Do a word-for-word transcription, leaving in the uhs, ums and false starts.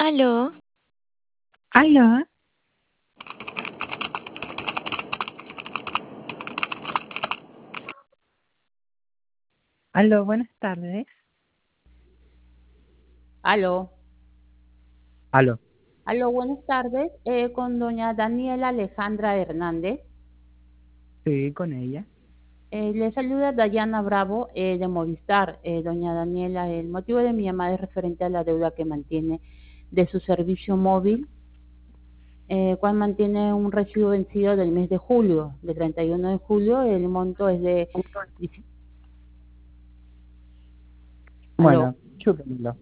Aló, Aló, aló, buenas tardes. Aló, Aló, aló, buenas tardes, eh, con doña Daniela Alejandra Hernández. sí, con ella. Eh, le saluda Dayana Bravo eh, de Movistar. Eh, doña Daniela, el motivo de mi llamada es referente a la deuda que mantiene de su servicio móvil, eh, cual mantiene un recibo vencido del mes de julio, de treinta y uno de julio. El monto es de... Aló. Bueno, chúpenlo.